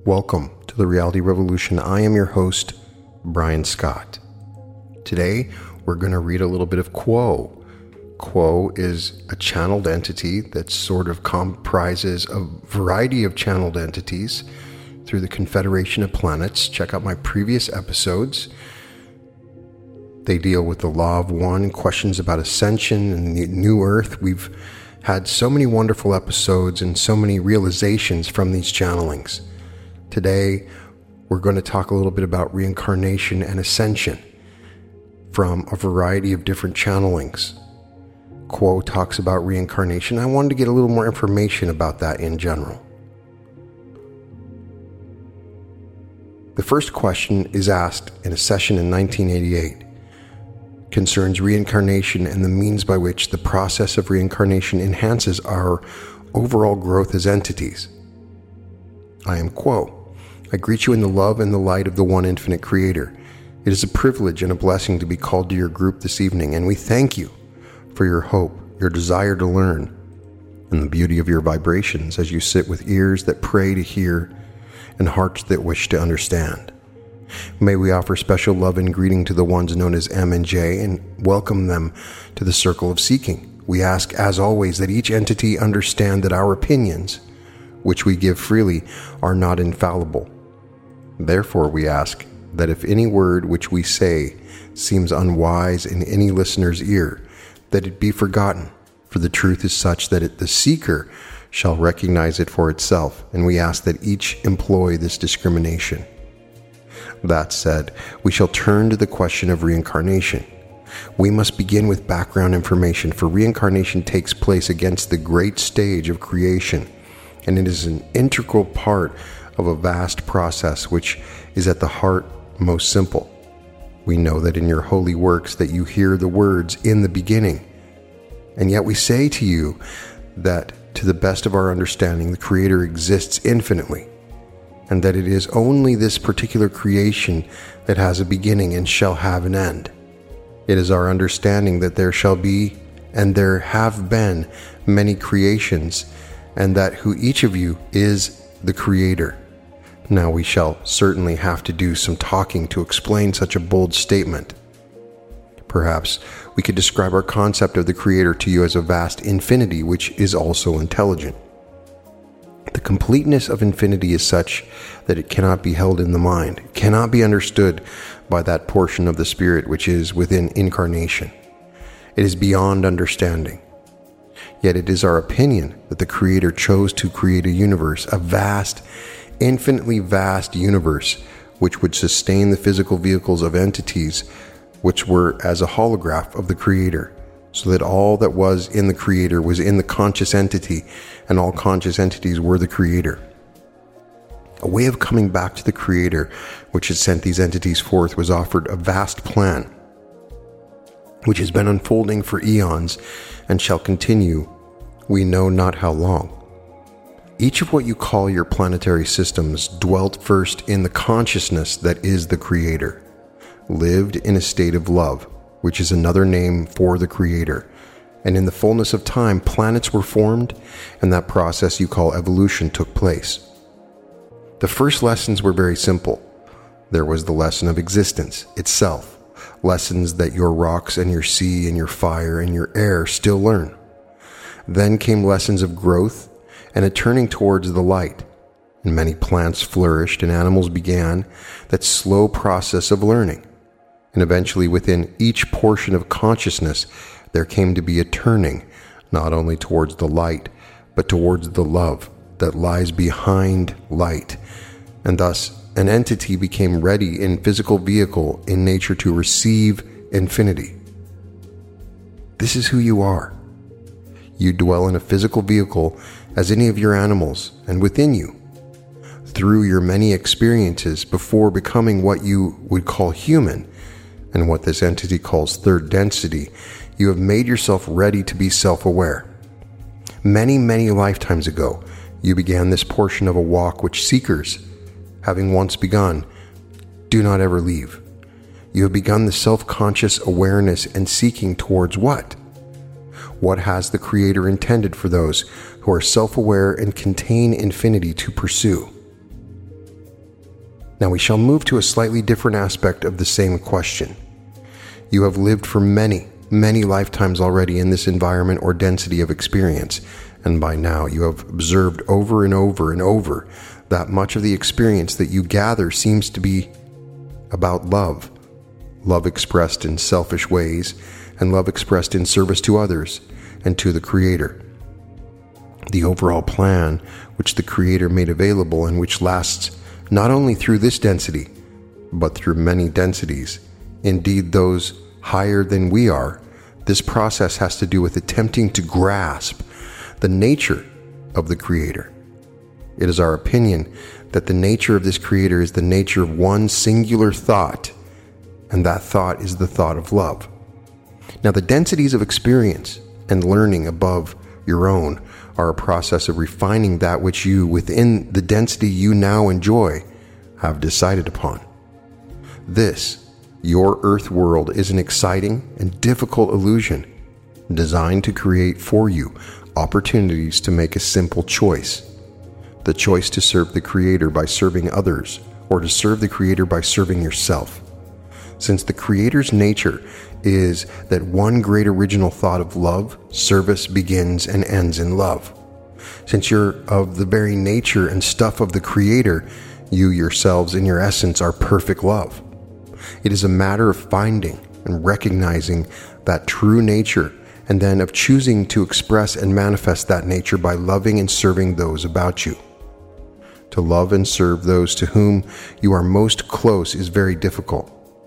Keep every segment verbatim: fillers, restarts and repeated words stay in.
Welcome to the Reality Revolution. I am your host, Brian Scott. Today, we're going to read a little bit of Quo. Quo is a channeled entity that sort of comprises a variety of channeled entities through the Confederation of Planets. Check out my previous episodes. They deal with the Law of One, questions about ascension and the new Earth. We've had so many wonderful episodes and so many realizations from these channelings. Today, we're going to talk a little bit about reincarnation and ascension from a variety of different channelings. Quo talks about reincarnation. I wanted to get a little more information about that in general. The first question is asked in a session in nineteen eighty-eight. Concerns reincarnation and the means by which the process of reincarnation enhances our overall growth as entities. I am Quo. I greet you in the love and the light of the one infinite Creator. It is a privilege and a blessing to be called to your group this evening, and we thank you for your hope, your desire to learn, and the beauty of your vibrations as you sit with ears that pray to hear and hearts that wish to understand. May we offer special love and greeting to the ones known as M and J and welcome them to the circle of seeking. We ask, as always, that each entity understand that our opinions, which we give freely, are not infallible. Therefore, we ask that if any word which we say seems unwise in any listener's ear, that it be forgotten, for the truth is such that it, the seeker shall recognize it for itself, and we ask that each employ this discrimination. That said, we shall turn to the question of reincarnation. We must begin with background information, for reincarnation takes place against the great stage of creation, and it is an integral part of a vast process which is at the heart most simple. We know that in your holy works that you hear the words "in the beginning," and yet we say to you that to the best of our understanding the Creator exists infinitely, and that it is only this particular creation that has a beginning and shall have an end. It is our understanding that there shall be and there have been many creations, and that who each of you is the Creator. Now we shall certainly have to do some talking to explain such a bold statement. Perhaps we could describe our concept of the Creator to you as a vast infinity which is also intelligent. The completeness of infinity is such that it cannot be held in the mind, it cannot be understood by that portion of the spirit which is within incarnation. It is beyond understanding. Yet it is our opinion that the Creator chose to create a universe, a vast, infinitely vast universe, which would sustain the physical vehicles of entities which were as a holograph of the Creator, so that all that was in the Creator was in the conscious entity, and all conscious entities were the Creator. A way of coming back to the Creator, which had sent these entities forth, was offered a vast plan, which has been unfolding for eons and shall continue, we know not how long. Each of what you call your planetary systems dwelt first in the consciousness that is the Creator, lived in a state of love, which is another name for the Creator, and in the fullness of time, planets were formed, and that process you call evolution took place. The first lessons were very simple. There was the lesson of existence itself, lessons that your rocks and your sea and your fire and your air still learn. Then came lessons of growth and a turning towards the light, and many plants flourished and animals began that slow process of learning. And eventually within each portion of consciousness there came to be a turning, not only towards the light, but towards the love that lies behind light. And thus an entity became ready in physical vehicle in nature to receive infinity. This is who you are. You dwell in a physical vehicle as any of your animals, and within you, through your many experiences before becoming what you would call human, and what this entity calls third density, you have made yourself ready to be self-aware. Many, many lifetimes ago, you began this portion of a walk which seekers, having once begun, do not ever leave. You have begun the self-conscious awareness and seeking towards what? What has the Creator intended for those who are self-aware and contain infinity to pursue? Now we shall move to a slightly different aspect of the same question. You have lived for many, many lifetimes already in this environment or density of experience, and by now you have observed over and over and over that much of the experience that you gather seems to be about love. Love expressed in selfish ways, and love expressed in service to others and to the Creator. The overall plan which the Creator made available and which lasts not only through this density, but through many densities, indeed those higher than we are. This process has to do with attempting to grasp the nature of the Creator. It is our opinion that the nature of this Creator is the nature of one singular thought, and that thought is the thought of love. Now, the densities of experience and learning above your own are a process of refining that which you, within the density you now enjoy, have decided upon. This, your earth world, is an exciting and difficult illusion designed to create for you opportunities to make a simple choice. The choice to serve the Creator by serving others, or to serve the Creator by serving yourself. Since the Creator's nature is that one great original thought of love, service begins and ends in love. Since you're of the very nature and stuff of the Creator, you yourselves in your essence are perfect love. It is a matter of finding and recognizing that true nature, and then of choosing to express and manifest that nature by loving and serving those about you. To love and serve those to whom you are most close is very difficult.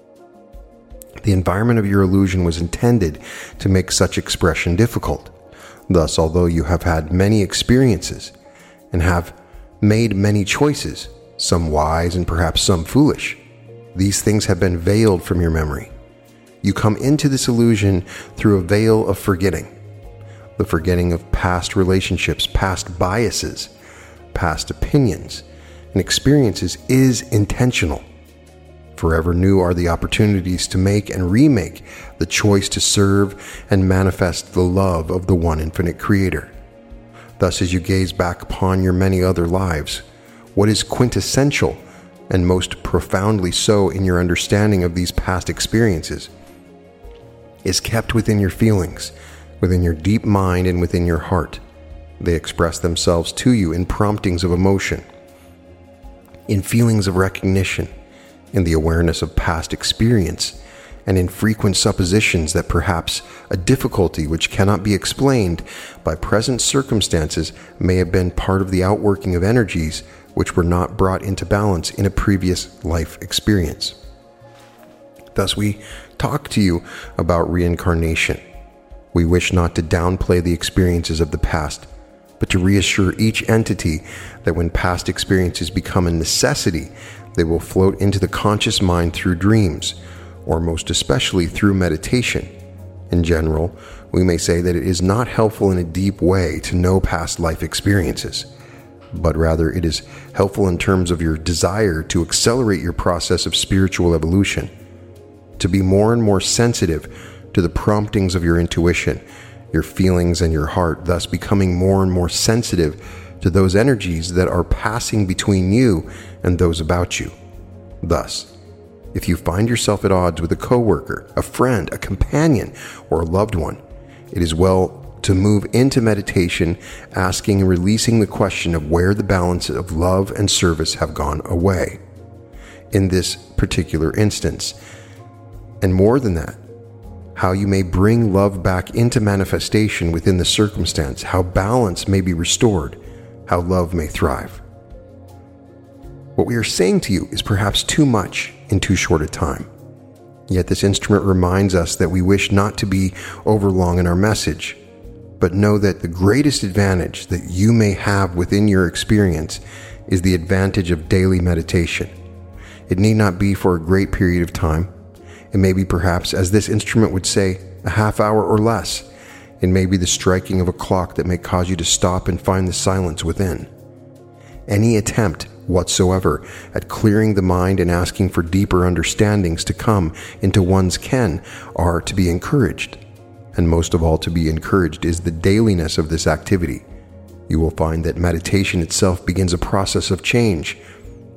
The environment of your illusion was intended to make such expression difficult. Thus, although you have had many experiences and have made many choices, some wise and perhaps some foolish, these things have been veiled from your memory. You come into this illusion through a veil of forgetting. The forgetting of past relationships, past biases, past opinions, and experiences is intentional. Forever new are the opportunities to make and remake the choice to serve and manifest the love of the one infinite Creator. Thus, as you gaze back upon your many other lives, what is quintessential and most profoundly so in your understanding of these past experiences is kept within your feelings, within your deep mind, and within your heart. They express themselves to you in promptings of emotion, in feelings of recognition, in the awareness of past experience, and in frequent suppositions that perhaps a difficulty which cannot be explained by present circumstances may have been part of the outworking of energies which were not brought into balance in a previous life experience. Thus, we talk to you about reincarnation. We wish not to downplay the experiences of the past, but to reassure each entity that when past experiences become a necessity, they will float into the conscious mind through dreams, or most especially through meditation. In general, we may say that it is not helpful in a deep way to know past life experiences, but rather it is helpful in terms of your desire to accelerate your process of spiritual evolution, to be more and more sensitive to the promptings of your intuition, your feelings, and your heart, thus becoming more and more sensitive to those energies that are passing between you and those about you. Thus, if you find yourself at odds with a coworker, a friend, a companion, or a loved one, it is well to move into meditation, asking and releasing the question of where the balance of love and service have gone away in this particular instance. And more than that, how you may bring love back into manifestation within the circumstance, how balance may be restored, how love may thrive. What we are saying to you is perhaps too much in too short a time. Yet this instrument reminds us that we wish not to be overlong in our message, but know that the greatest advantage that you may have within your experience is the advantage of daily meditation. It need not be for a great period of time. It may be perhaps, as this instrument would say, a half hour or less. It may be the striking of a clock that may cause you to stop and find the silence within. Any attempt whatsoever at clearing the mind and asking for deeper understandings to come into one's ken are to be encouraged. And most of all to be encouraged is the dailiness of this activity. You will find that meditation itself begins a process of change,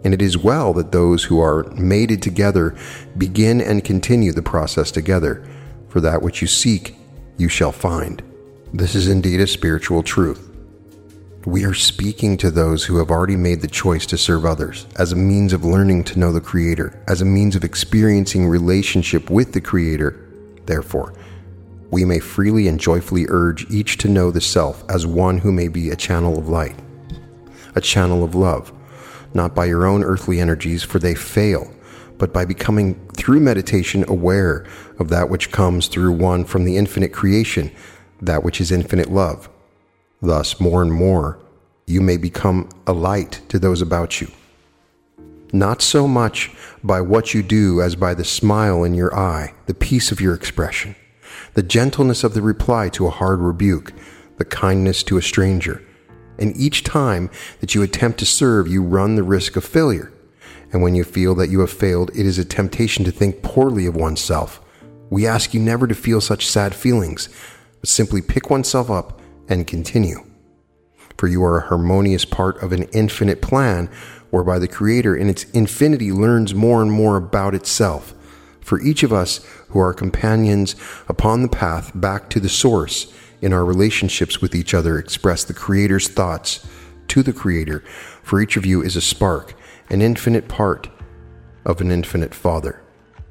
and it is well that those who are mated together begin and continue the process together, for that which you seek, you shall find. This is indeed a spiritual truth. We are speaking to those who have already made the choice to serve others as a means of learning to know the Creator, as a means of experiencing relationship with the Creator. Therefore, we may freely and joyfully urge each to know the self as one who may be a channel of light, a channel of love, not by your own earthly energies, for they fail, but by becoming, through meditation, aware of that which comes through one from the infinite creation, that which is infinite love. Thus, more and more, you may become a light to those about you. Not so much by what you do as by the smile in your eye, the peace of your expression, the gentleness of the reply to a hard rebuke, the kindness to a stranger. And each time that you attempt to serve, you run the risk of failure. And when you feel that you have failed, it is a temptation to think poorly of oneself. We ask you never to feel such sad feelings, but simply pick oneself up and continue. For you are a harmonious part of an infinite plan, whereby the Creator in its infinity learns more and more about itself. For each of us who are companions upon the path back to the source, in our relationships with each other, express the Creator's thoughts to the Creator. For each of you is a spark, an infinite part of an infinite Father.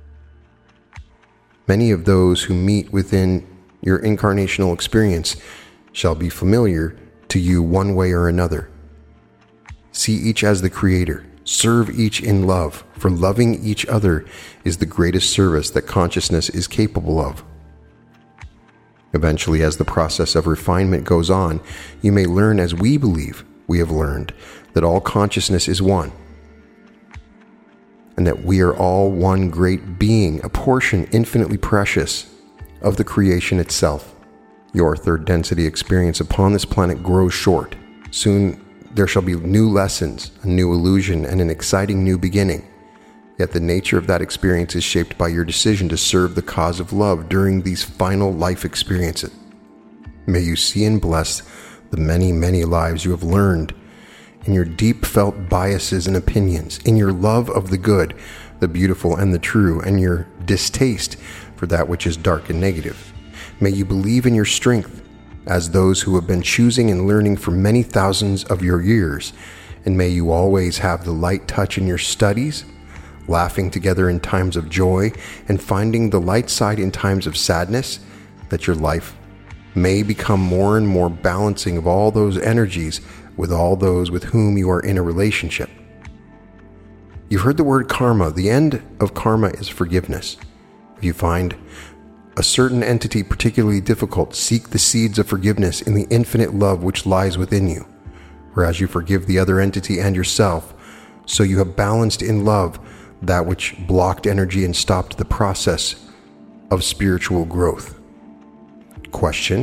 Many of those who meet within your incarnational experience shall be familiar to you one way or another. See each as the Creator. Serve each in love, for loving each other is the greatest service that consciousness is capable of. Eventually, as the process of refinement goes on, you may learn, as we believe we have learned, that all consciousness is one, and that we are all one great being, a portion infinitely precious of the creation itself. Your third density experience upon this planet grows short. Soon there shall be new lessons, a new illusion, and an exciting new beginning. Yet the nature of that experience is shaped by your decision to serve the cause of love during these final life experiences. May you see and bless the many, many lives you have learned in your deep felt biases and opinions, in your love of the good, the beautiful, and the true, and your distaste for that which is dark and negative. May you believe in your strength as those who have been choosing and learning for many thousands of your years, and may you always have the light touch in your studies, laughing together in times of joy, and finding the light side in times of sadness, that your life may become more and more balancing of all those energies with all those with whom you are in a relationship. You've heard the word karma. The end of karma is forgiveness. If you find a certain entity particularly difficult, seek the seeds of forgiveness in the infinite love which lies within you. For as you forgive the other entity and yourself, so you have balanced in love that which blocked energy and stopped the process of spiritual growth. Question: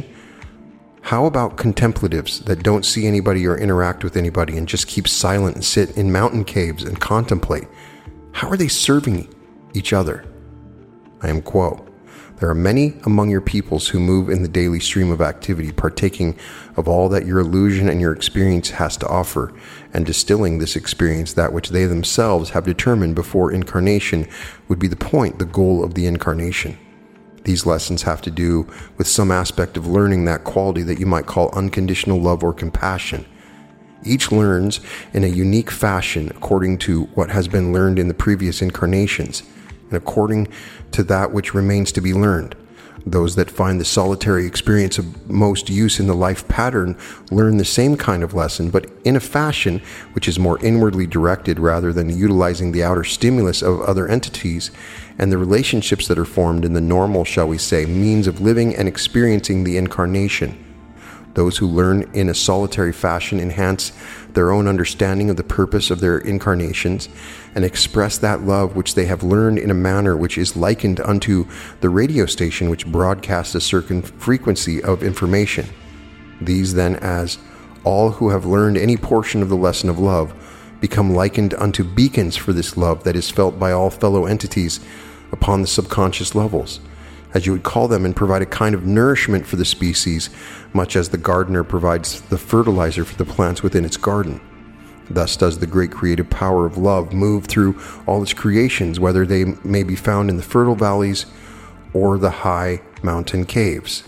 how about contemplatives that don't see anybody or interact with anybody and just keep silent and sit in mountain caves and contemplate? How are they serving each other? I am quo. There are many among your peoples who move in the daily stream of activity, partaking of all that your illusion and your experience has to offer, and distilling this experience, that which they themselves have determined before incarnation would be the point, the goal of the incarnation. These lessons have to do with some aspect of learning that quality that you might call unconditional love or compassion. Each learns in a unique fashion according to what has been learned in the previous incarnations, and according to that which remains to be learned. Those that find the solitary experience of most use in the life pattern learn the same kind of lesson, but in a fashion which is more inwardly directed rather than utilizing the outer stimulus of other entities and the relationships that are formed in the normal, shall we say, means of living and experiencing the incarnation. Those who learn in a solitary fashion enhance their own understanding of the purpose of their incarnations and express that love which they have learned in a manner which is likened unto the radio station which broadcasts a certain frequency of information. These then, as all who have learned any portion of the lesson of love, become likened unto beacons for this love that is felt by all fellow entities upon the subconscious levels, as you would call them, and provide a kind of nourishment for the species, much as the gardener provides the fertilizer for the plants within its garden. Thus does the great creative power of love move through all its creations, whether they may be found in the fertile valleys or the high mountain caves.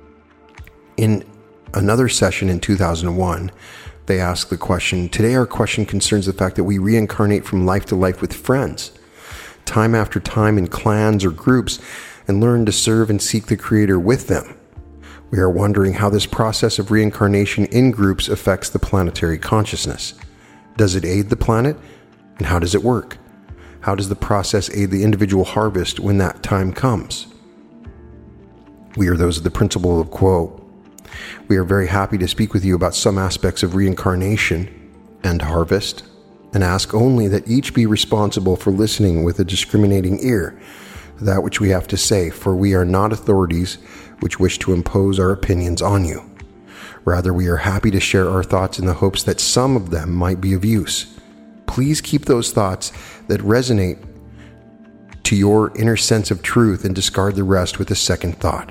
In another session in two thousand one, they asked the question, today our question concerns the fact that we reincarnate from life to life with friends, time after time in clans or groups, and learn to serve and seek the Creator with them. We are wondering how this process of reincarnation in groups affects the planetary consciousness. Does it aid the planet? And how does it work? How does the process aid the individual harvest when that time comes? We are those of the principle of quo. We are very happy to speak with you about some aspects of reincarnation and harvest, and ask only that each be responsible for listening with a discriminating ear to that which we have to say, for we are not authorities which wish to impose our opinions on you. Rather, we are happy to share our thoughts in the hopes that some of them might be of use. Please keep those thoughts that resonate to your inner sense of truth and discard the rest with a second thought.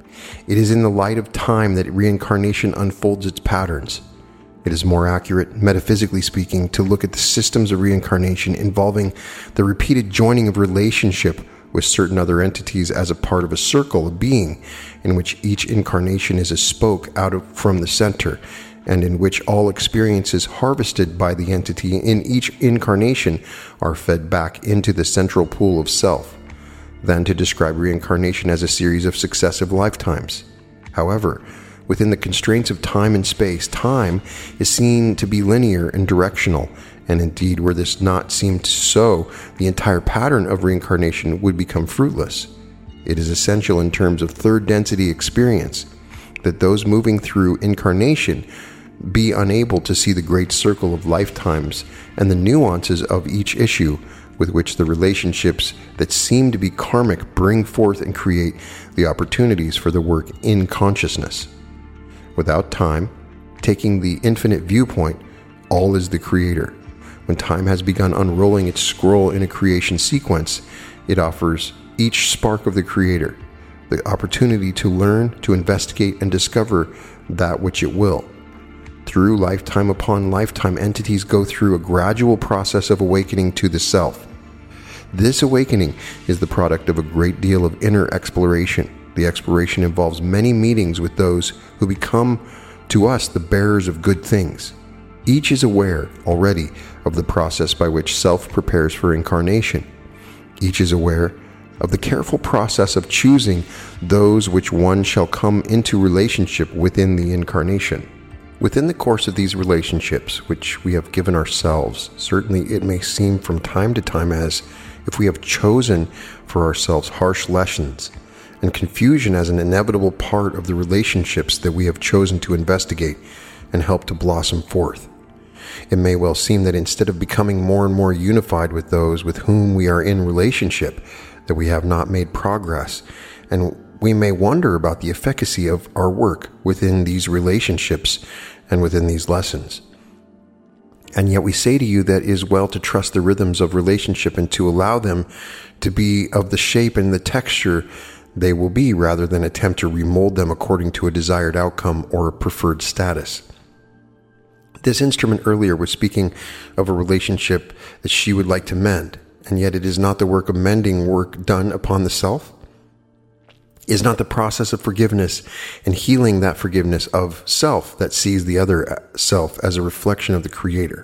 It is in the light of time that reincarnation unfolds its patterns. It is more accurate, metaphysically speaking, to look at the systems of reincarnation involving the repeated joining of relationship with certain other entities as a part of a circle of being in which each incarnation is a spoke out of from the center, and in which all experiences harvested by the entity in each incarnation are fed back into the central pool of self, than to describe reincarnation as a series of successive lifetimes. However, within the constraints of time and space, time is seen to be linear and directional, and indeed, were this not seemed so, the entire pattern of reincarnation would become fruitless. It is essential in terms of third density experience that those moving through incarnation be unable to see the great circle of lifetimes and the nuances of each issue with which the relationships that seem to be karmic bring forth and create the opportunities for the work in consciousness. Without time, taking the infinite viewpoint, all is the Creator. When time has begun unrolling its scroll in a creation sequence, it offers each spark of the Creator the opportunity to learn, to investigate, and discover that which it will. Through lifetime upon lifetime, entities go through a gradual process of awakening to the self. This awakening is the product of a great deal of inner exploration. The exploration involves many meetings with those who become to us the bearers of good things. Each is aware already of the process by which self prepares for incarnation. Each is aware of the careful process of choosing those which one shall come into relationship within the incarnation. Within the course of these relationships, which we have given ourselves, certainly it may seem from time to time as if we have chosen for ourselves harsh lessons, and confusion as an inevitable part of the relationships that we have chosen to investigate and help to blossom forth. It may well seem that instead of becoming more and more unified with those with whom we are in relationship, that we have not made progress, and we may wonder about the efficacy of our work within these relationships and within these lessons. And yet we say to you that it is well to trust the rhythms of relationship and to allow them to be of the shape and the texture they will be, rather than attempt to remold them according to a desired outcome or a preferred status. This instrument earlier was speaking of a relationship that she would like to mend, and yet it is not the work of mending work done upon the self? Is not the process of forgiveness and healing that forgiveness of self that sees the other self as a reflection of the Creator?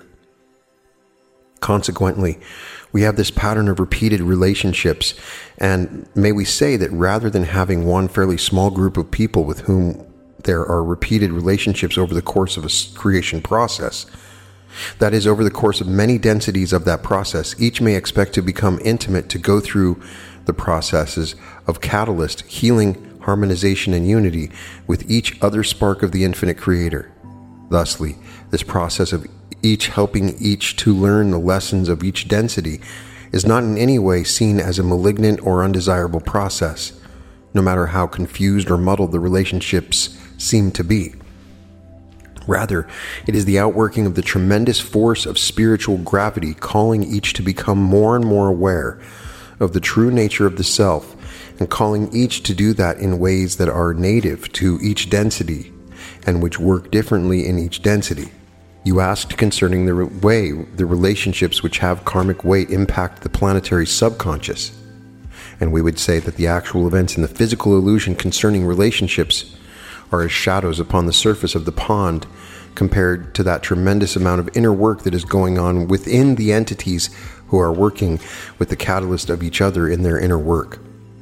Consequently, we have this pattern of repeated relationships, and may we say that rather than having one fairly small group of people with whom there are repeated relationships over the course of a creation process, that is, over the course of many densities of that process, each may expect to become intimate, to go through the processes of catalyst, healing, harmonization, and unity with each other spark of the infinite Creator. Thusly, this process of each helping each to learn the lessons of each density is not in any way seen as a malignant or undesirable process, no matter how confused or muddled the relationships seem to be. Rather, it is the outworking of the tremendous force of spiritual gravity calling each to become more and more aware of the true nature of the self, and calling each to do that in ways that are native to each density and which work differently in each density. You asked concerning the way the relationships which have karmic weight impact the planetary subconscious. And we would say that the actual events in the physical illusion concerning relationships are as shadows upon the surface of the pond compared to that tremendous amount of inner work that is going on within the entities who are working with the catalyst of each other in their inner work.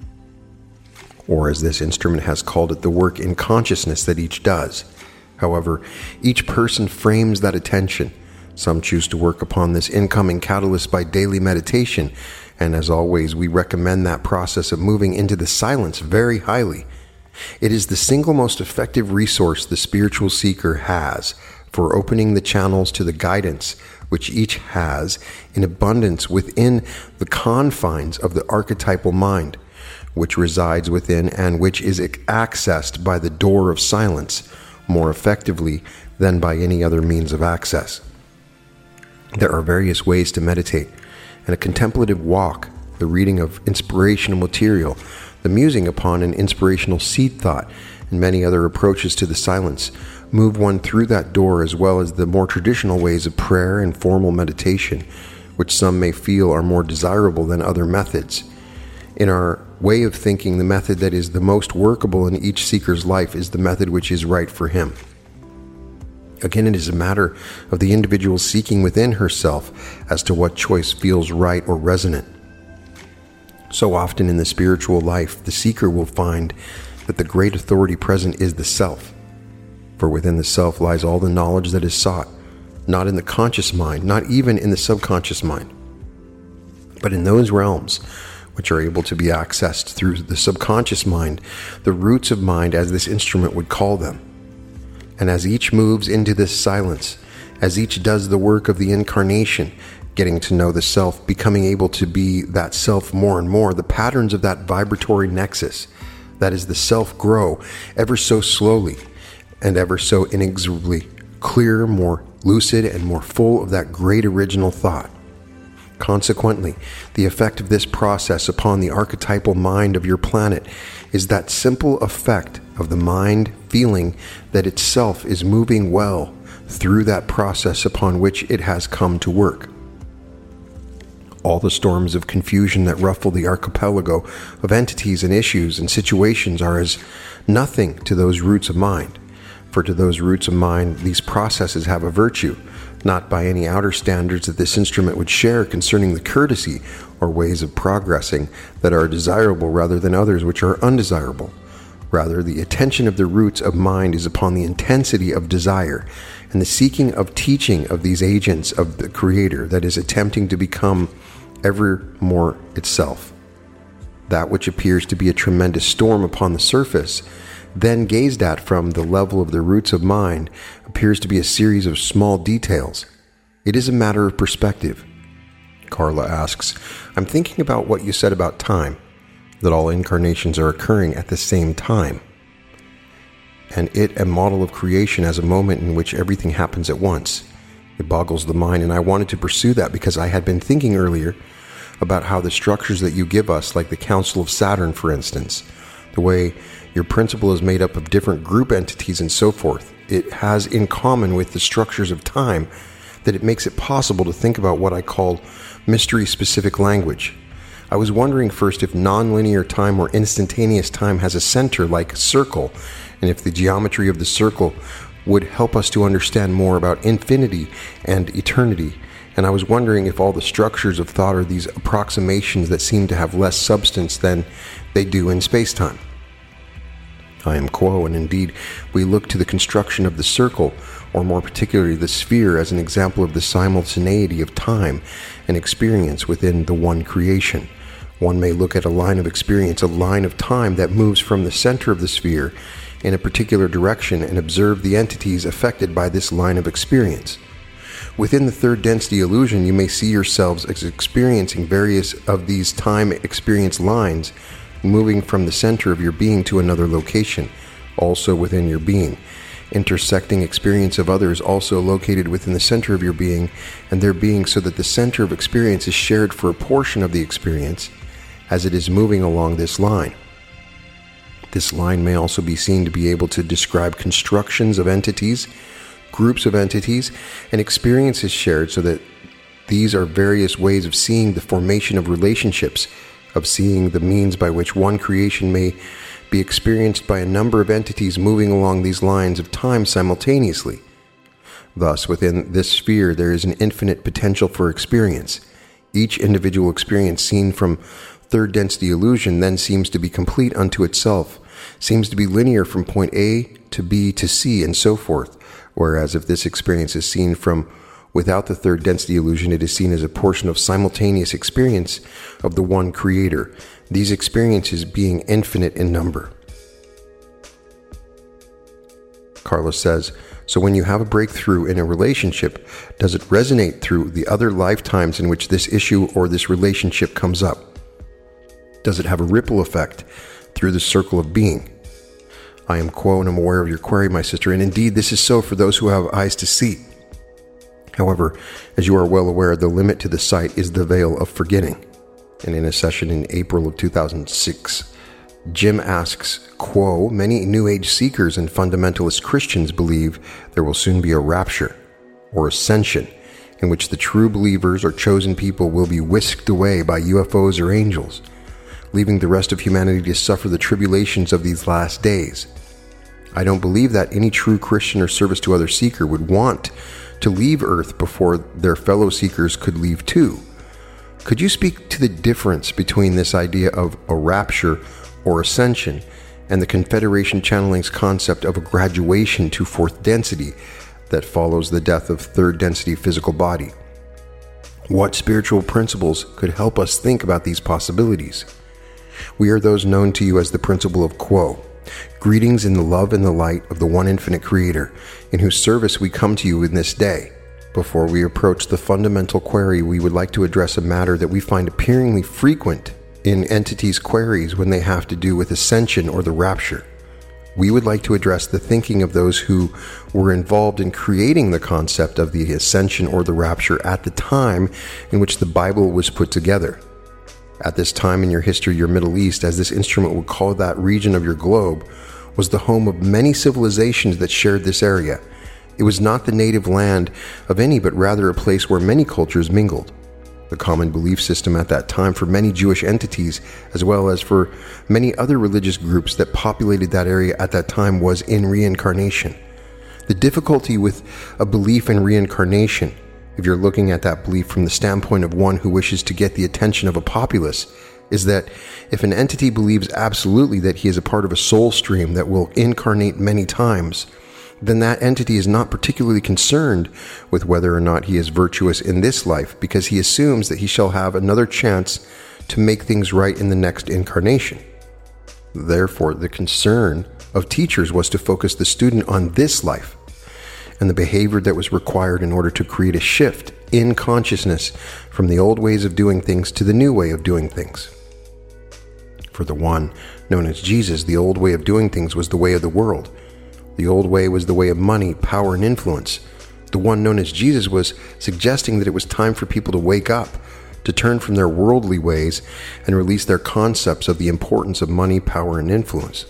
Or as this instrument has called it, the work in consciousness that each does. However, each person frames that attention. Some choose to work upon this incoming catalyst by daily meditation, and as always, we recommend that process of moving into the silence very highly. It is the single most effective resource the spiritual seeker has for opening the channels to the guidance which each has in abundance within the confines of the archetypal mind, which resides within and which is accessed by the door of silence more effectively than by any other means of access. There are various ways to meditate, and a contemplative walk, the reading of inspirational material, the musing upon an inspirational seed thought, and many other approaches to the silence move one through that door, as well as the more traditional ways of prayer and formal meditation, which some may feel are more desirable than other methods. In our way of thinking, the method that is the most workable in each seeker's life is the method which is right for him. Again, it is a matter of the individual seeking within herself as to what choice feels right or resonant. So often in the spiritual life, the seeker will find that the great authority present is the self. For within the self lies all the knowledge that is sought, not in the conscious mind, not even in the subconscious mind, but in those realms which are able to be accessed through the subconscious mind, the roots of mind, as this instrument would call them. And as each moves into this silence, as each does the work of the incarnation, getting to know the self, becoming able to be that self more and more, the patterns of that vibratory nexus, that is the self, grow ever so slowly and ever so inexorably clearer, more lucid, and more full of that great original thought. Consequently, the effect of this process upon the archetypal mind of your planet is that simple effect of the mind feeling that itself is moving well through that process upon which it has come to work. All the storms of confusion that ruffle the archipelago of entities and issues and situations are as nothing to those roots of mind. For to those roots of mind, these processes have a virtue, not by any outer standards that this instrument would share concerning the courtesy or ways of progressing that are desirable rather than others which are undesirable. Rather, the attention of the roots of mind is upon the intensity of desire and the seeking of teaching of these agents of the Creator that is attempting to become ever more itself. That which appears to be a tremendous storm upon the surface, then gazed at from the level of the roots of mind, appears to be a series of small details. It is a matter of perspective. Carla asks, I'm thinking about what you said about time, that all incarnations are occurring at the same time, and it a model of creation as a moment in which everything happens at once. It boggles the mind, and I wanted to pursue that because I had been thinking earlier about how the structures that you give us, like the Council of Saturn, for instance, the way your principle is made up of different group entities and so forth, it has in common with the structures of time that it makes it possible to think about what I call mystery-specific language. I was wondering first if nonlinear time or instantaneous time has a center like a circle, and if the geometry of the circle would help us to understand more about infinity and eternity. And I was wondering if all the structures of thought are these approximations that seem to have less substance than they do in space-time. I am Quo, and indeed we look to the construction of the circle, or more particularly the sphere, as an example of the simultaneity of time and experience within the one creation. One may look at a line of experience, a line of time that moves from the center of the sphere in a particular direction, and observe the entities affected by this line of experience. Within the third density illusion, you may see yourselves as experiencing various of these time experience lines moving from the center of your being to another location, also within your being, intersecting experience of others also located within the center of your being and their being, so that the center of experience is shared for a portion of the experience as it is moving along this line. This line may also be seen to be able to describe constructions of entities, groups of entities, and experiences shared, so that these are various ways of seeing the formation of relationships, of seeing the means by which one creation may be experienced by a number of entities moving along these lines of time simultaneously. Thus, within this sphere, there is an infinite potential for experience. Each individual experience seen from third density illusion then seems to be complete unto itself, seems to be linear from point A to B to C, and so forth. Whereas if this experience is seen from without the third density illusion, it is seen as a portion of simultaneous experience of the one creator, these experiences being infinite in number. Carlos says, so when you have a breakthrough in a relationship, does it resonate through the other lifetimes in which this issue or this relationship comes up? Does it have a ripple effect through the circle of being? I am Quo, and I'm aware of your query, my sister, and indeed this is so for those who have eyes to see. However, as you are well aware, the limit to the sight is the veil of forgetting. And in a session in April of two thousand six, Jim asks, Quo, many New Age seekers and fundamentalist Christians believe there will soon be a rapture, or ascension, in which the true believers or chosen people will be whisked away by U F Os or angels, leaving the rest of humanity to suffer the tribulations of these last days. I don't believe that any true Christian or service to other seeker would want to leave Earth before their fellow seekers could leave too. Could you speak to the difference between this idea of a rapture or ascension and the Confederation channeling's concept of a graduation to fourth density that follows the death of third density physical body? What spiritual principles could help us think about these possibilities? We are those known to you as the principle of Quo. Greetings in the love and the light of the one infinite creator, in whose service we come to you in this day. Before we approach the fundamental query, we would like to address a matter that we find appearingly frequent in entities' queries when they have to do with ascension or the rapture. We would like to address the thinking of those who were involved in creating the concept of the ascension or the rapture at the time in which the Bible was put together. At this time in your history, your Middle East, as this instrument would call that region of your globe, was the home of many civilizations that shared this area. It was not the native land of any, but rather a place where many cultures mingled. The common belief system at that time for many Jewish entities, as well as for many other religious groups that populated that area at that time, was in reincarnation. The difficulty with a belief in reincarnation, if you're looking at that belief from the standpoint of one who wishes to get the attention of a populace, is that if an entity believes absolutely that he is a part of a soul stream that will incarnate many times, then that entity is not particularly concerned with whether or not he is virtuous in this life, because he assumes that he shall have another chance to make things right in the next incarnation. Therefore, the concern of teachers was to focus the student on this life and the behavior that was required in order to create a shift in consciousness from the old ways of doing things to the new way of doing things. For the one known as Jesus, the old way of doing things was the way of the world. The old way was the way of money, power, and influence. The one known as Jesus was suggesting that it was time for people to wake up, to turn from their worldly ways and release their concepts of the importance of money, power, and influence.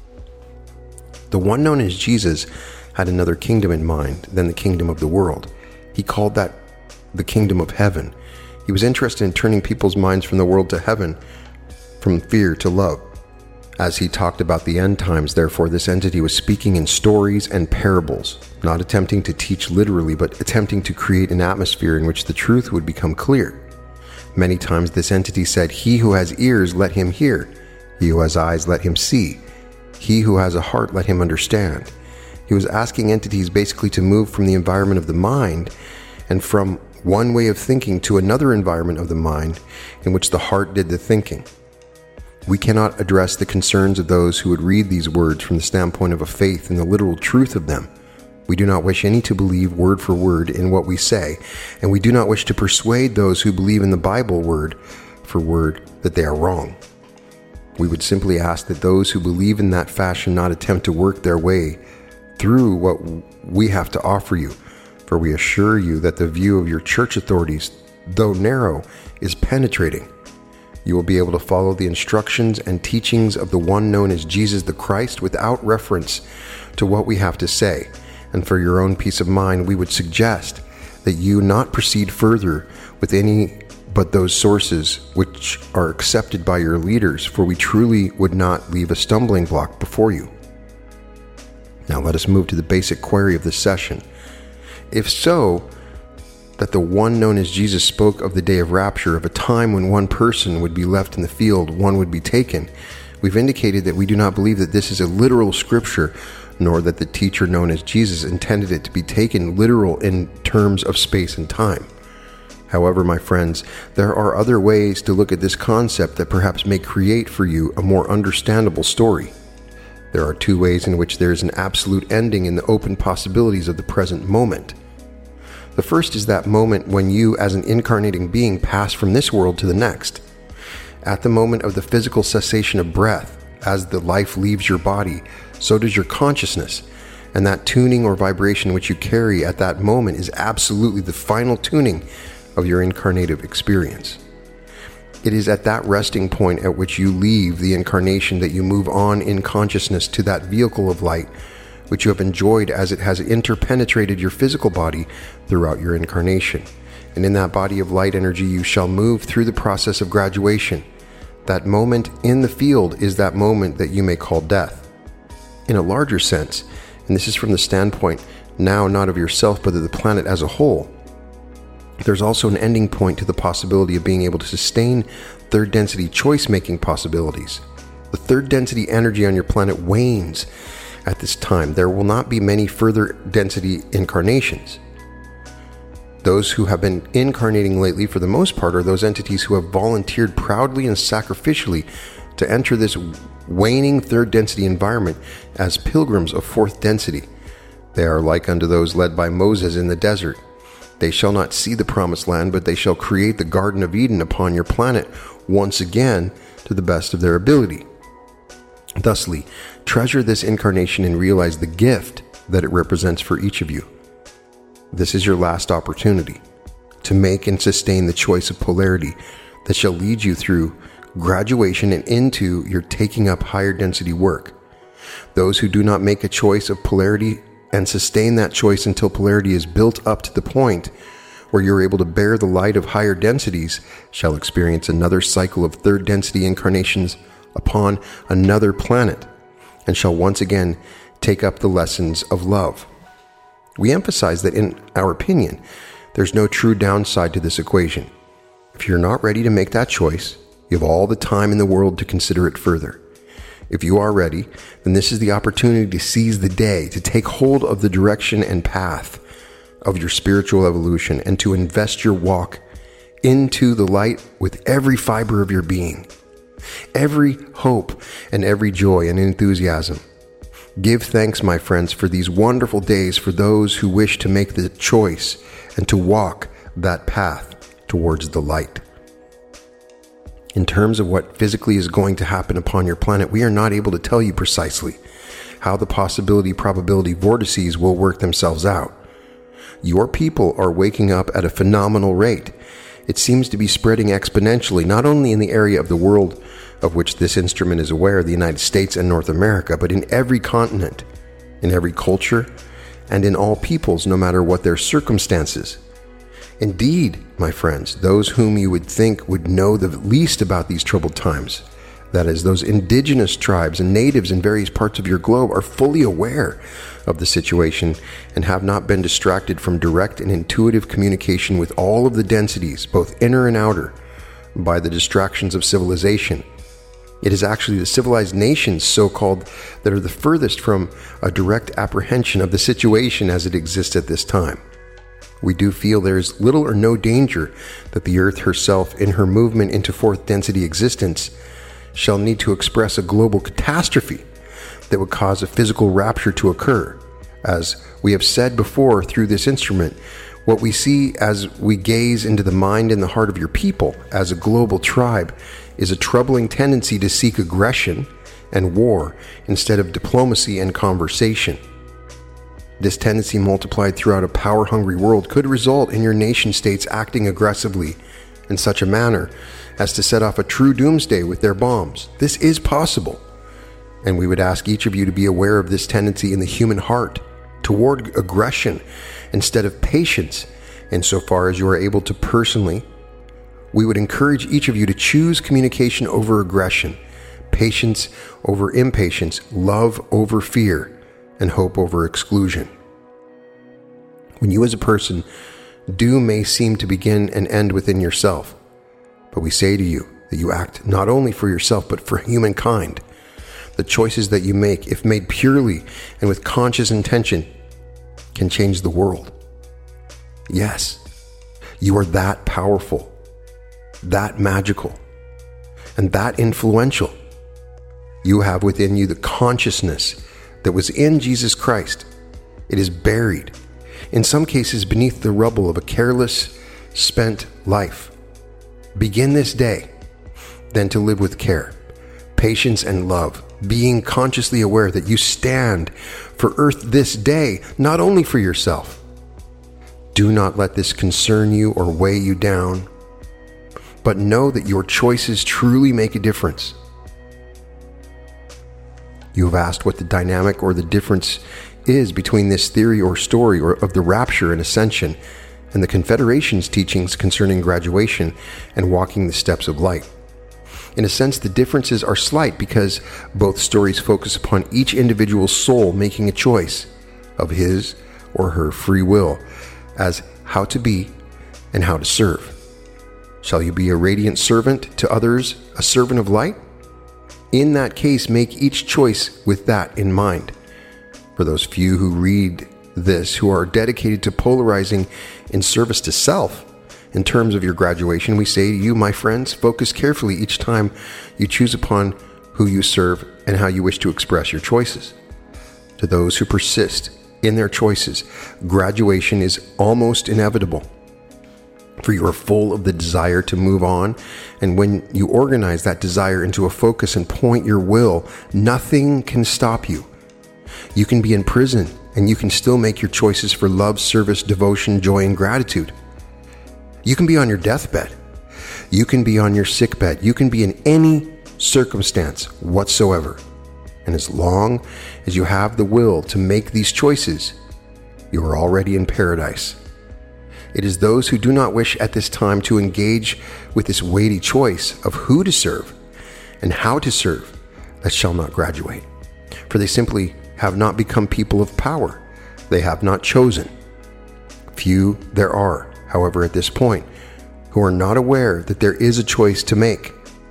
The one known as Jesus had another kingdom in mind than the kingdom of the world. He called that the kingdom of heaven. He was interested in turning people's minds from the world to heaven, from fear to love. As he talked about the end times, therefore, this entity was speaking in stories and parables, not attempting to teach literally, but attempting to create an atmosphere in which the truth would become clear. Many times this entity said, "He who has ears, let him hear. He who has eyes, let him see. He who has a heart, let him understand." He was asking entities basically to move from the environment of the mind and from one way of thinking to another environment of the mind in which the heart did the thinking. We cannot address the concerns of those who would read these words from the standpoint of a faith in the literal truth of them. We do not wish any to believe word for word in what we say, and we do not wish to persuade those who believe in the Bible word for word that they are wrong. We would simply ask that those who believe in that fashion not attempt to work their way through what we have to offer you, for we assure you that the view of your church authorities, though narrow, is penetrating. You will be able to follow the instructions and teachings of the one known as Jesus the Christ without reference to what we have to say, and for your own peace of mind, we would suggest that you not proceed further with any but those sources which are accepted by your leaders, for we truly would not leave a stumbling block before you. Now let us move to the basic query of this session. If so, that the one known as Jesus spoke of the day of rapture, of a time when one person would be left in the field, one would be taken, we've indicated that we do not believe that this is a literal scripture, nor that the teacher known as Jesus intended it to be taken literal in terms of space and time. However, my friends, there are other ways to look at this concept that perhaps may create for you a more understandable story. There are two ways in which there is an absolute ending in the open possibilities of the present moment. The first is that moment when you, as an incarnating being, pass from this world to the next. At the moment of the physical cessation of breath, as the life leaves your body, so does your consciousness, and that tuning or vibration which you carry at that moment is absolutely the final tuning of your incarnative experience. It is at that resting point at which you leave the incarnation that you move on in consciousness to that vehicle of light which you have enjoyed as it has interpenetrated your physical body throughout your incarnation. And in that body of light energy you shall move through the process of graduation. That moment in the field is that moment that you may call death. In a larger sense, and this is from the standpoint now not of yourself but of the planet as a whole, there's also an ending point to the possibility of being able to sustain third density choice-making possibilities. The third density energy on your planet wanes at this time. There will not be many further density incarnations. Those who have been incarnating lately, for the most part, are those entities who have volunteered proudly and sacrificially to enter this waning third density environment as pilgrims of fourth density. They are like unto those led by Moses in the desert. They shall not see the promised land, but they shall create the Garden of Eden upon your planet once again to the best of their ability. Thusly, treasure this incarnation and realize the gift that it represents for each of you. This is your last opportunity to make and sustain the choice of polarity that shall lead you through graduation and into your taking up higher density work. Those who do not make a choice of polarity and sustain that choice until polarity is built up to the point where you're able to bear the light of higher densities shall experience another cycle of third density incarnations upon another planet and shall once again take up the lessons of love. We emphasize that in our opinion, there's no true downside to this equation. If you're not ready to make that choice, you have all the time in the world to consider it further. If you are ready, then this is the opportunity to seize the day, to take hold of the direction and path of your spiritual evolution, and to invest your walk into the light with every fiber of your being, every hope and every joy and enthusiasm. Give thanks, my friends, for these wonderful days for those who wish to make the choice and to walk that path towards the light. In terms of what physically is going to happen upon your planet, we are not able to tell you precisely how the possibility probability vortices will work themselves out. Your people are waking up at a phenomenal rate. It seems to be spreading exponentially, not only in the area of the world of which this instrument is aware, the United States and North America, but in every continent, in every culture, and in all peoples, no matter what their circumstances. Indeed, my friends, those whom you would think would know the least about these troubled times, that is, those indigenous tribes and natives in various parts of your globe, are fully aware of the situation and have not been distracted from direct and intuitive communication with all of the densities, both inner and outer, by the distractions of civilization. It is actually the civilized nations, so-called, that are the furthest from a direct apprehension of the situation as it exists at this time. We do feel there is little or no danger that the Earth herself, in her movement into fourth density existence, shall need to express a global catastrophe that would cause a physical rapture to occur. As we have said before through this instrument, what we see as we gaze into the mind and the heart of your people as a global tribe is a troubling tendency to seek aggression and war instead of diplomacy and conversation. This tendency multiplied throughout a power-hungry world could result in your nation-states acting aggressively in such a manner as to set off a true doomsday with their bombs. This is possible, and we would ask each of you to be aware of this tendency in the human heart toward aggression instead of patience, insofar as you are able to personally, we would encourage each of you to choose communication over aggression, patience over impatience, love over fear, and hope over exclusion. When you as a person do may seem to begin and end within yourself, but we say to you that you act not only for yourself but for humankind. The choices that you make, if made purely and with conscious intention, can change the world. Yes, you are that powerful, that magical, and that influential. You have within you the consciousness that was in Jesus Christ. It is buried, in some cases beneath the rubble of a careless, spent life. Begin this day, then to live with care, patience, and love, being consciously aware that you stand for earth this day, not only for yourself. Do not let this concern you or weigh you down, but know that your choices truly make a difference. You have asked what the dynamic or the difference is between this theory or story or of the rapture and ascension and the Confederation's teachings concerning graduation and walking the steps of light. In a sense, the differences are slight because both stories focus upon each individual soul making a choice of his or her free will as how to be and how to serve. Shall you be a radiant servant to others, a servant of light? In that case, make each choice with that in mind. For those few who read this, who are dedicated to polarizing in service to self, in terms of your graduation, we say to you, my friends, focus carefully each time you choose upon who you serve and how you wish to express your choices. To those who persist in their choices, graduation is almost inevitable, for you are full of the desire to move on, and when you organize that desire into a focus and point your will, nothing can stop you. You can be in prison, and you can still make your choices for love, service, devotion, joy, and gratitude. You can be on your deathbed. You can be on your sickbed. You can be in any circumstance whatsoever. And as long as you have the will to make these choices, you are already in paradise. It is those who do not wish at this time to engage with this weighty choice of who to serve and how to serve that shall not graduate. For they simply have not become people of power. They have not chosen. Few there are, however, at this point, who are not aware that there is a choice to make.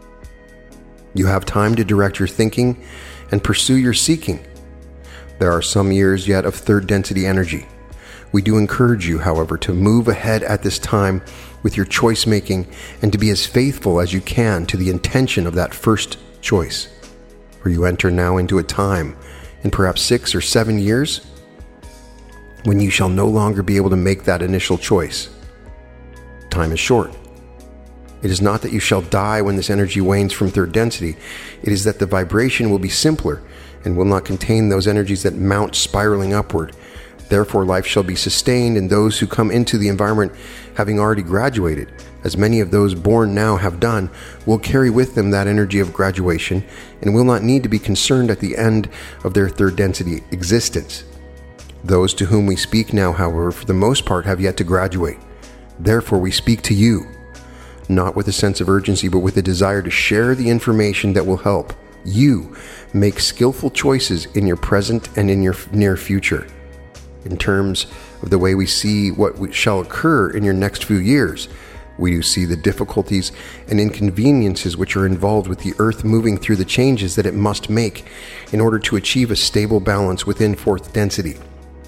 You have time to direct your thinking and pursue your seeking. There are some years yet of third density energy. We do encourage you, however, to move ahead at this time with your choice making and to be as faithful as you can to the intention of that first choice. For you enter now into a time, in perhaps six or seven years, when you shall no longer be able to make that initial choice. Time is short. It is not that you shall die when this energy wanes from third density. It is that the vibration will be simpler and will not contain those energies that mount spiraling upward. Therefore, life shall be sustained, and those who come into the environment having already graduated, as many of those born now have done, will carry with them that energy of graduation and will not need to be concerned at the end of their third density existence. Those to whom we speak now, however, for the most part have yet to graduate. Therefore, we speak to you, not with a sense of urgency, but with a desire to share the information that will help you make skillful choices in your present and in your near future. In terms of the way we see what shall occur in your next few years, we do see the difficulties and inconveniences which are involved with the earth moving through the changes that it must make in order to achieve a stable balance within fourth density.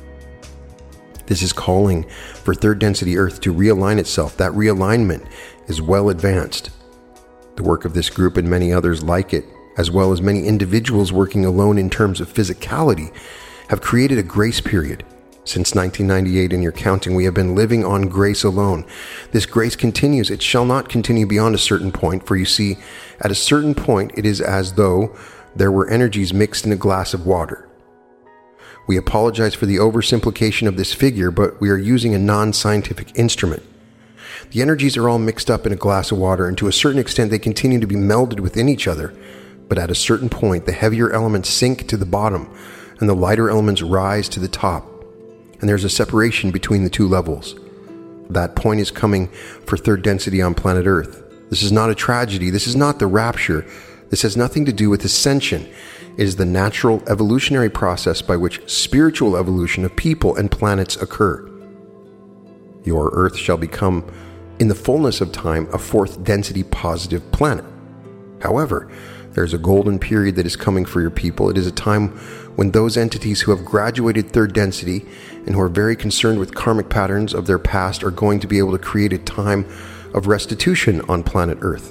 This is calling for third density earth to realign itself. That realignment is well advanced. The work of this group and many others like it, as well as many individuals working alone in terms of physicality, have created a grace period. Since nineteen ninety-eight, in your counting, we have been living on grace alone. This grace continues. It shall not continue beyond a certain point, for you see, at a certain point, it is as though there were energies mixed in a glass of water. We apologize for the oversimplification of this figure, but we are using a non-scientific instrument. The energies are all mixed up in a glass of water, and to a certain extent, they continue to be melded within each other. But at a certain point, the heavier elements sink to the bottom, and the lighter elements rise to the top. and there's a separation between the two levels. That point is coming for third density on planet Earth. This is not a tragedy. This is not the rapture. This has nothing to do with ascension. It is the natural evolutionary process by which spiritual evolution of people and planets occur. Your Earth shall become, in the fullness of time, a fourth density positive planet. However, there's a golden period that is coming for your people. It is a time when those entities who have graduated third density and who are very concerned with karmic patterns of their past are going to be able to create a time of restitution on planet Earth.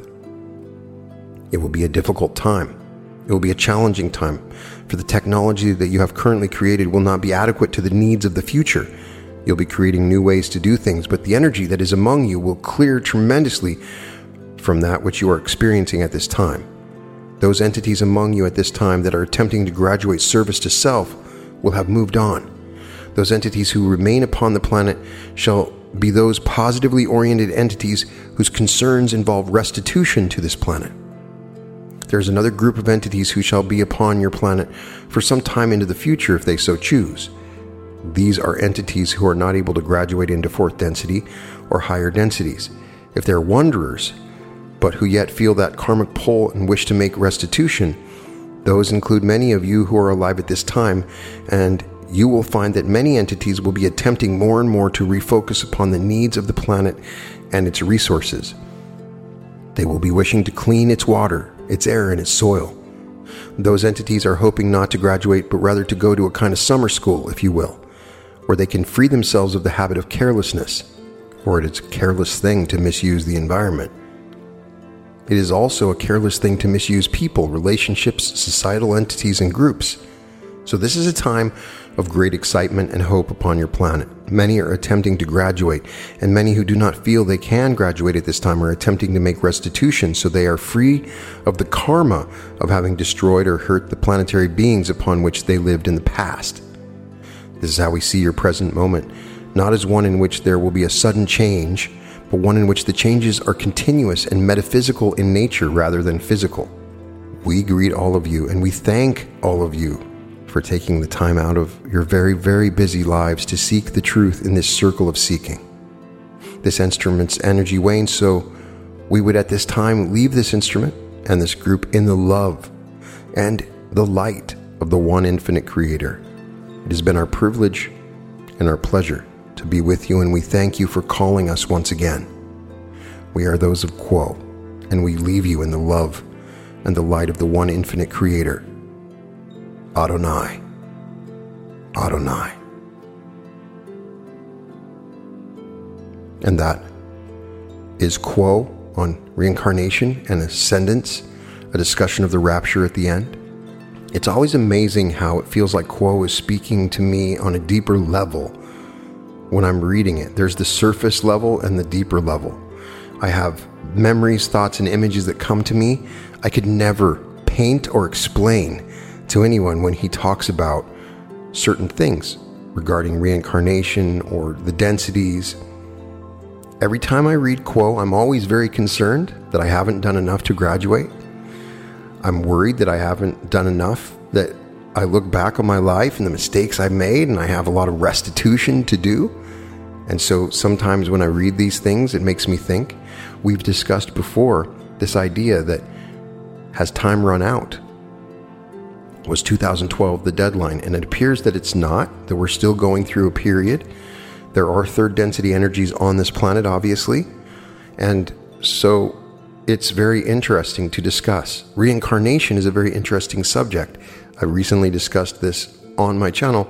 It will be a difficult time. It will be a challenging time, for the technology that you have currently created will not be adequate to the needs of the future. You'll be creating new ways to do things, but the energy that is among you will clear tremendously from that which you are experiencing at this time. Those entities among you at this time that are attempting to graduate service to self will have moved on. Those entities who remain upon the planet shall be those positively oriented entities whose concerns involve restitution to this planet. There's another group of entities who shall be upon your planet for some time into the future if they so choose. These are entities who are not able to graduate into fourth density or higher densities. If they're wanderers, but who yet feel that karmic pull and wish to make restitution, those include many of you who are alive at this time, and you will find that many entities will be attempting more and more to refocus upon the needs of the planet and its resources. They will be wishing to clean its water, its air, and its soil. Those entities are hoping not to graduate, but rather to go to a kind of summer school, if you will, where they can free themselves of the habit of carelessness, or it is a careless thing to misuse the environment. It is also a careless thing to misuse people, relationships, societal entities, and groups. So this is a time of great excitement and hope upon your planet. Many are attempting to graduate, and many who do not feel they can graduate at this time are attempting to make restitution so they are free of the karma of having destroyed or hurt the planetary beings upon which they lived in the past. This is how we see your present moment, not as one in which there will be a sudden change, but one in which the changes are continuous and metaphysical in nature rather than physical. We greet all of you, and we thank all of you for taking the time out of your very, very busy lives to seek the truth in this circle of seeking. This instrument's energy wanes, so we would at this time leave this instrument and this group in the love and the light of the one infinite Creator. It has been our privilege and our pleasure to be with you, and we thank you for calling us once again. We are those of Quo, and we leave you in the love and the light of the one infinite Creator. Adonai. Adonai. And that is Quo on reincarnation and ascendance, a discussion of the rapture at the end. It's always amazing how it feels like Quo is speaking to me on a deeper level when I'm reading it. There's the surface level and the deeper level. I have memories, thoughts, and images that come to me I could never paint or explain to anyone when he talks about certain things regarding reincarnation or the densities. Every time I read Quo, I'm always very concerned that I haven't done enough to graduate. I'm worried that I haven't done enough, that I look back on my life and the mistakes I've made, and I have a lot of restitution to do. And so sometimes when I read these things, it makes me think. We've discussed before this idea that has time run out? Was two thousand twelve the deadline? And it appears that it's not, that we're still going through a period. There are third density energies on this planet, obviously. And so it's very interesting to discuss. Reincarnation is a very interesting subject. I recently discussed this on my channel.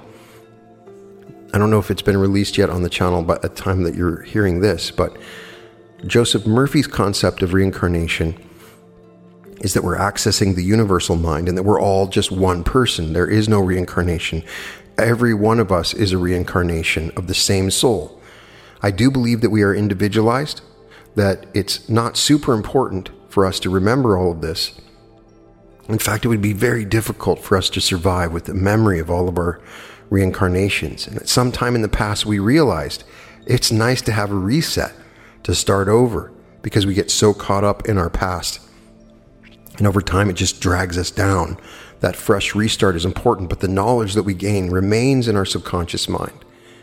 I don't know if it's been released yet on the channel by the time that you're hearing this, but Joseph Murphy's concept of reincarnation is that we're accessing the universal mind and that we're all just one person. There is no reincarnation. Every one of us is a reincarnation of the same soul. I do believe that we are individualized, that it's not super important for us to remember all of this. In fact, it would be very difficult for us to survive with the memory of all of our reincarnations. And at some time in the past, we realized it's nice to have a reset, to start over, because we get so caught up in our past. And over time, it just drags us down. That fresh restart is important, but the knowledge that we gain remains in our subconscious mind.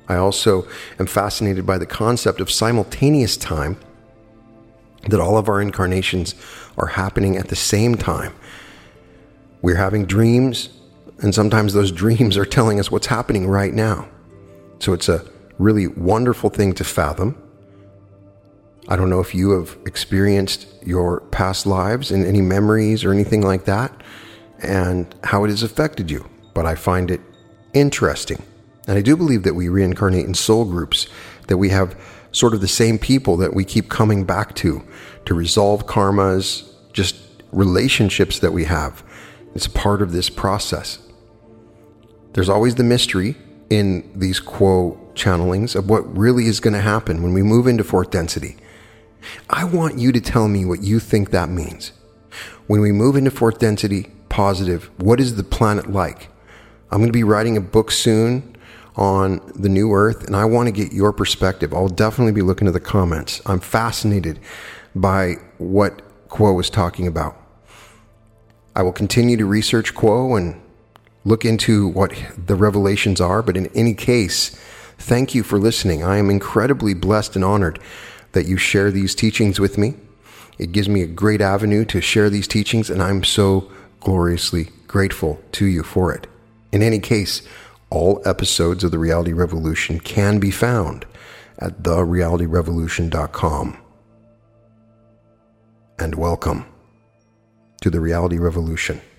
I also am fascinated by the concept of simultaneous time, that all of our incarnations are happening at the same time. We're having dreams, and sometimes those dreams are telling us what's happening right now. So it's a really wonderful thing to fathom. I don't know if you have experienced your past lives and any memories or anything like that, and how it has affected you, but I find it interesting. And I do believe that we reincarnate in soul groups, that we have sort of the same people that we keep coming back to, to resolve karmas, just relationships that we have. It's part of this process. There's always the mystery in these Q'uo channelings of what really is going to happen when we move into fourth density. I want you to tell me what you think that means. When we move into fourth density, positive, what is the planet like? I'm going to be writing a book soon on the new Earth, and I want to get your perspective. I'll definitely be looking at the comments. I'm fascinated by what Q'uo was talking about. I will continue to research Q'uo and look into what the revelations are, but in any case, thank you for listening. I am incredibly blessed and honored that you share these teachings with me. It gives me a great avenue to share these teachings, and I'm so gloriously grateful to you for it. In any case, all episodes of The Reality Revolution can be found at the reality revolution dot com. And welcome to The Reality Revolution.